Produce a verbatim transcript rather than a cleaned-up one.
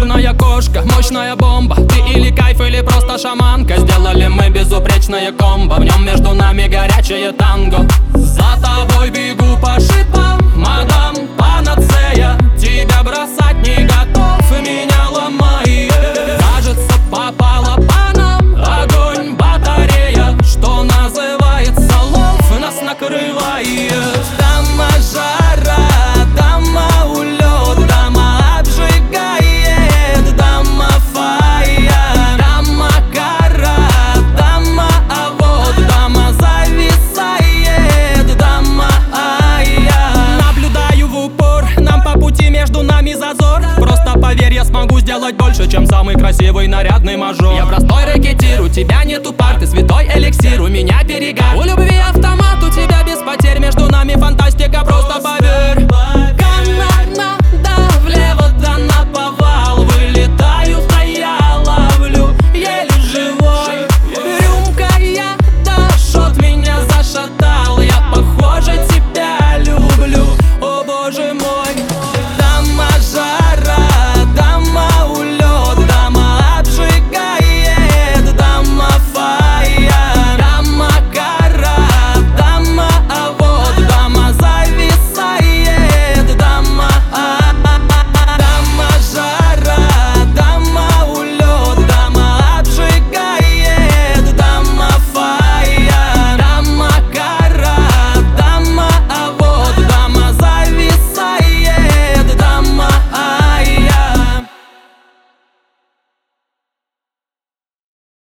Черная кошка, мощная бомба. Ты или кайф, или просто шаманка. Сделали мы безупречное комбо. В нем между нами горячее танго. За тобой бегу по шипам.